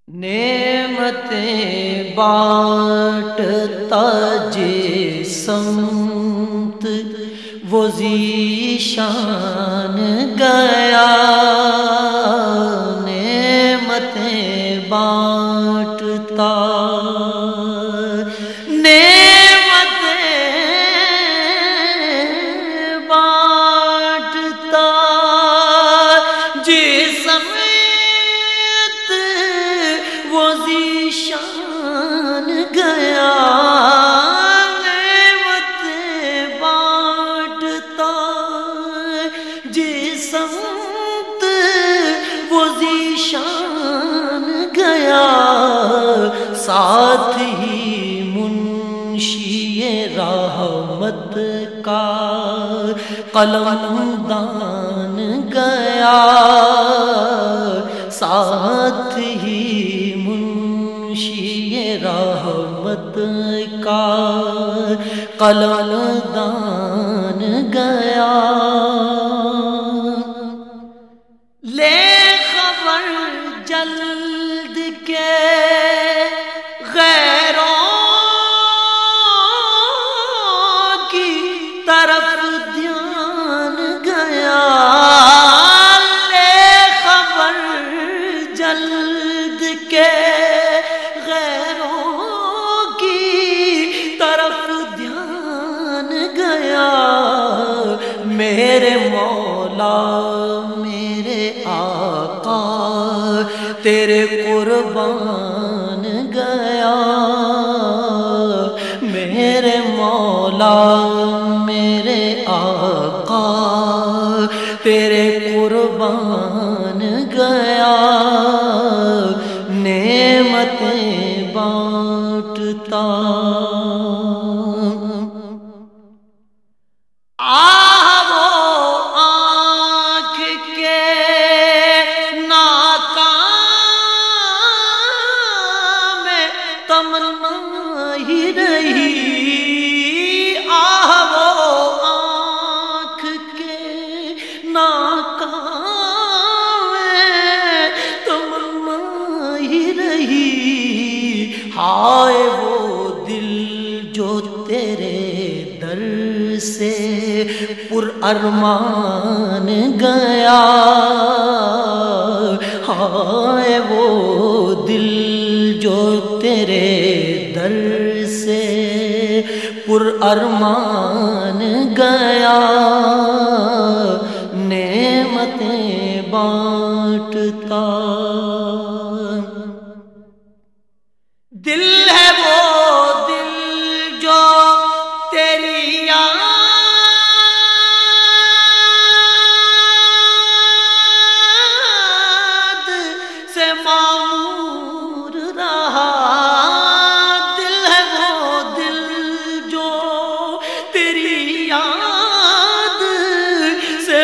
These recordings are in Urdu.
نعمتیں بانٹتا جس سمت وہ ذیشان گیا، نعمتیں بانٹتا جس سمت وہ ذیشان گیا، نعمتیں بانٹتا جس سمت وہ ذیشان گیا، ساتھ ہی منشی رحمت کا قلم دان گیا، ساتھ ہی منشی رحمت کا قلم دان گیا۔ لے خبر جلد کے غیروں کی طرف دھیان گیا، لے خبر جلد کے غیروں کی طرف دھیان گیا، میرے مولا میرے آقا تیرے قربان گیا، میرے مولا میرے آقا تیرے قربان گیا، نعمتیں بانٹتا تمنا ہی رہی، وہ آنکھ کے ناکام میں تمنا ہی رہی، ہائے وہ دل جو تیرے در سے پر ارمان گیا، ہائے وہ دل جو تیرے در سے پر ارمان گیا، نعمتیں بانٹتا دل ہے وہ دل جو تیری یاد سے معمور رہا، دل ہے وہ دل جو تیری یاد سے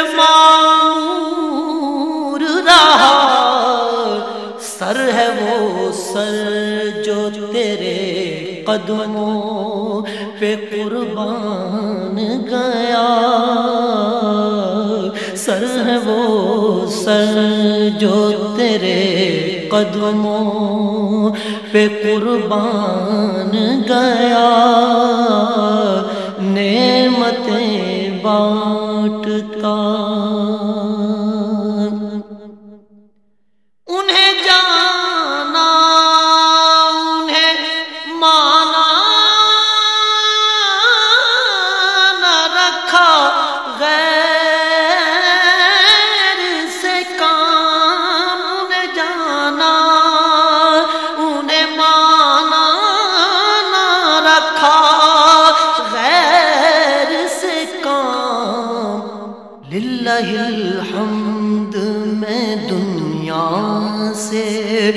معمور رہا، سر ہے وہ سر جو تیرے قدموں پہ قربان گیا، سر ہے وہ سر جو تیرے قدموں پہ قربان گیا، نعمتیں بانٹتا انہیں جانا انہیں مانا نہ رکھا، غیر سے کام انہیں جانا انہیں مانا نہ رکھا، غیر سے کام للہ الحمد میں دنیا سے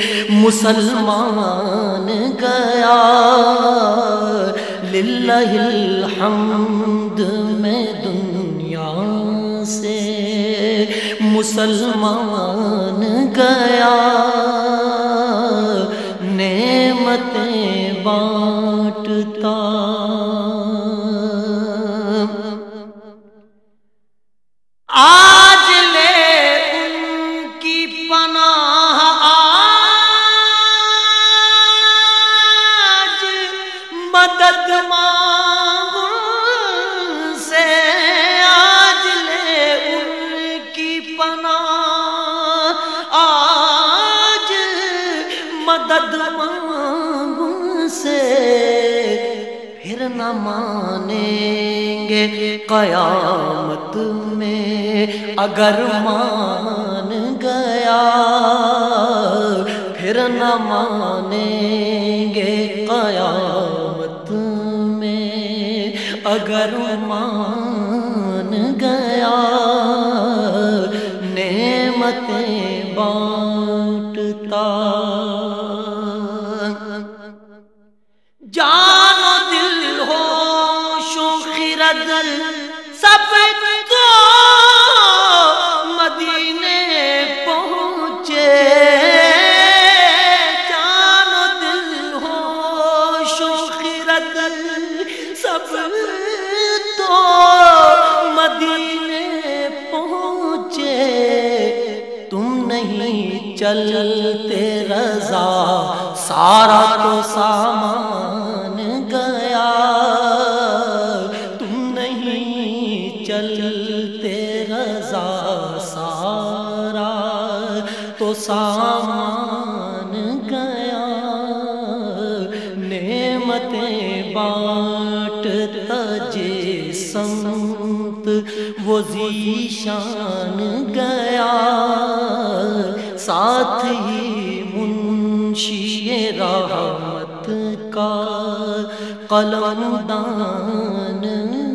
مسلمان گیا، للہ الحمد میں دنیا سے مسلمان گیا، نعمتیں بانٹتا آج لے ان کی پناہ نہ مانیں گے قیامت میں، اگر مان گیا پھر نہ مانیں گے قیامت میں، اگر مان گیا نعمتیں بانٹتا، جان و دل ہوش و خرد سب تو مدینے پہنچے، جان و دل ہوش و خرد سب تو مدینے پہنچے، تم نہیں چلتے رضا سارا تو سامان گیا، تم نہیں چلتے رضا سارا تو سامان گیا، نعمتیں بانٹتا جس سمت وہ ذیشان گیا، ساتھ ہی منشی رحمت کا قلم دان